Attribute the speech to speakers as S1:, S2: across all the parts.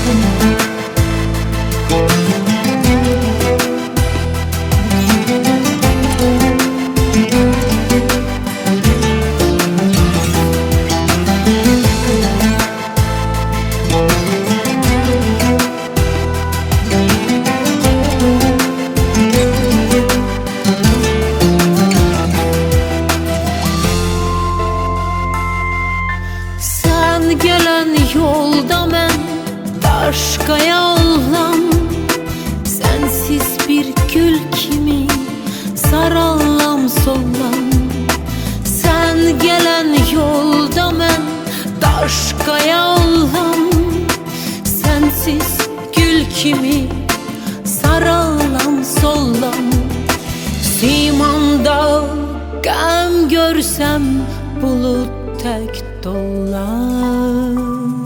S1: Gelen yolda mən başqaya olam, sensiz bir gül kimi sarallam sollam. Sen gelen yolda mən başqaya olam, sensiz gül kimi sarallam sollam. Simanda qəm görsəm bulut tək dolar.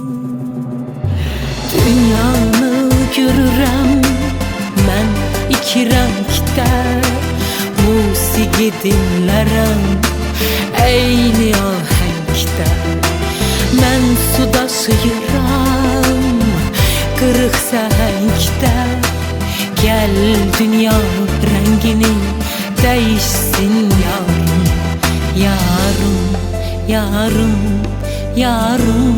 S1: Dünyanı görürəm mən iki rəngdə, musiqi dinlərəm eyni ahəngdə. Mən su daşıyıram qırıq səhəngdə, gəl dünya rəngini dəyişsin yarım, yarım, yarım, yarım,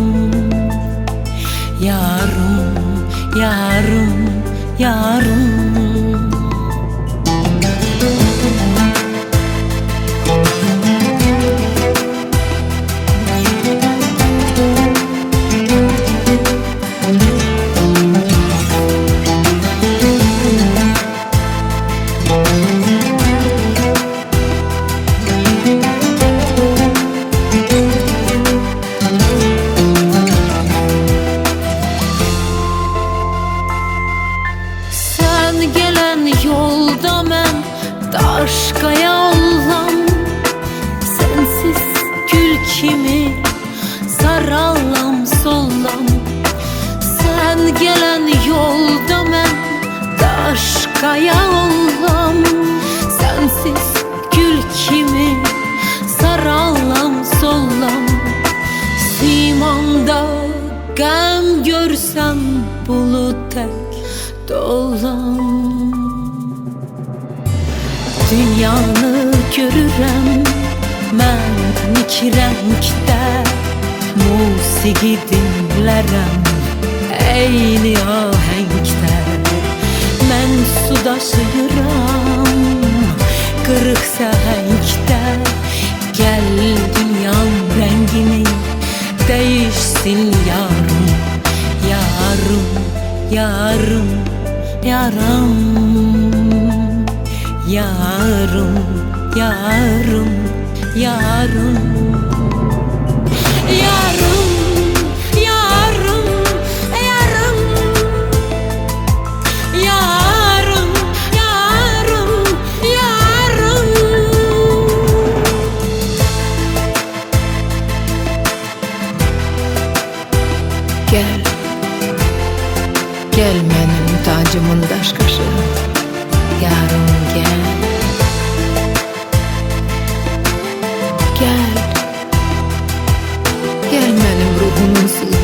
S1: yarım, yarım, yarım. Gelen yolda mən daşqaya olam, sensiz gül kimi sarallam sollam. Sen gelen yolda mən daşqaya olam, sensiz gül kimi sarallam sollam. Simanda qəm görsəm bulut tək dolam. Dünyanı görürəm mən iki rəngdə, musiqi dinlərəm eyni ahəngdə. Mən su daşıyıram qırıq səhəngdə, gəl dünyam rəngini dəyişsin yarım, yarım, yarım, yarım, yarım, yarım, yarım, yarım, yarım, yarım, yarım, yarım, yarım.
S2: Gel, gel mənim tacımın daşqaşı, yarım gel. Gel, gel mənim ruhumun sultanı.